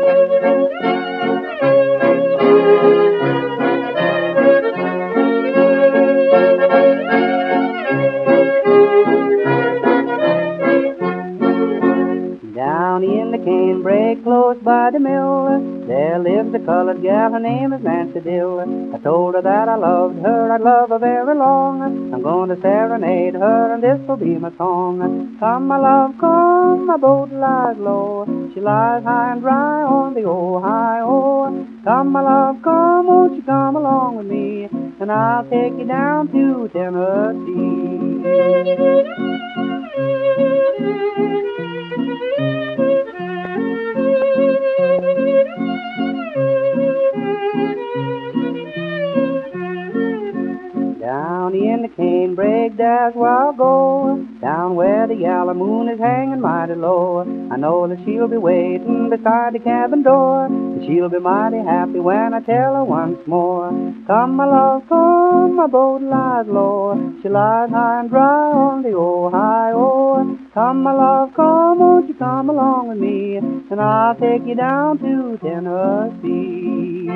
Down in the canebrake close by the mill, there lives a colored gal, her name is Nancy Dill. I told her that I loved her, I'd love her very long. I'm going to serenade her, and this will be my song. Come, my love, come, my boat lies low. She lies high and dry on the Ohio. Come, my love, come, won't you come along with me, and I'll take you down to Tennessee. Down in the canebrake, that's where I'll go, down where the yellow moon is hanging mighty low. I know that she'll be waiting beside the cabin door, and she'll be mighty happy when I tell her once more. Come, my love, come, my boat lies low. She lies high and dry on the Ohio. Come, my love, come, won't you come along with me, and I'll take you down to Tennessee.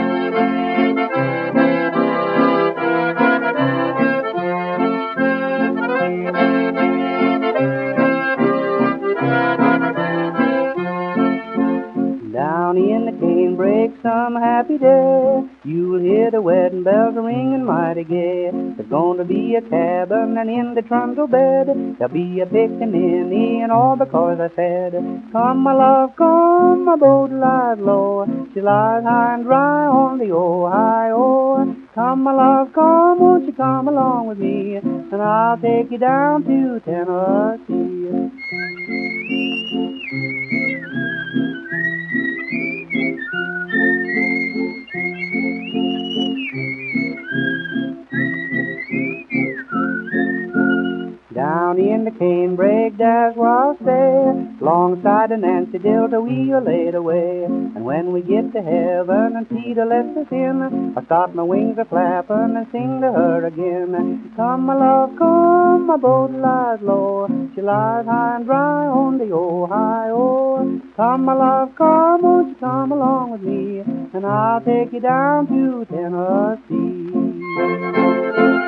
Down in the canebrake some happy day, you'll hear the wedding bells ringing mighty gay. There's going to be a cabin, and in the trundle bed there'll be a pickaninny, and all because I said, come, my love, come, my boat lies low. She lies high and dry on the Ohio. Come, my love, come, won't you come along with me, and I'll take you down to Tennessee. Down in the canebrake, that's where I'll stay, alongside of Nancy Dill till we are laid away. And when we get to heaven and Peter lets us in, I'll start my wings a flapping and sing to her again. Come, my love, come, my boat lies low. She lies high and dry on the Ohio. Come, my love, come, won't you come along with me, and I'll take you down to Tennessee.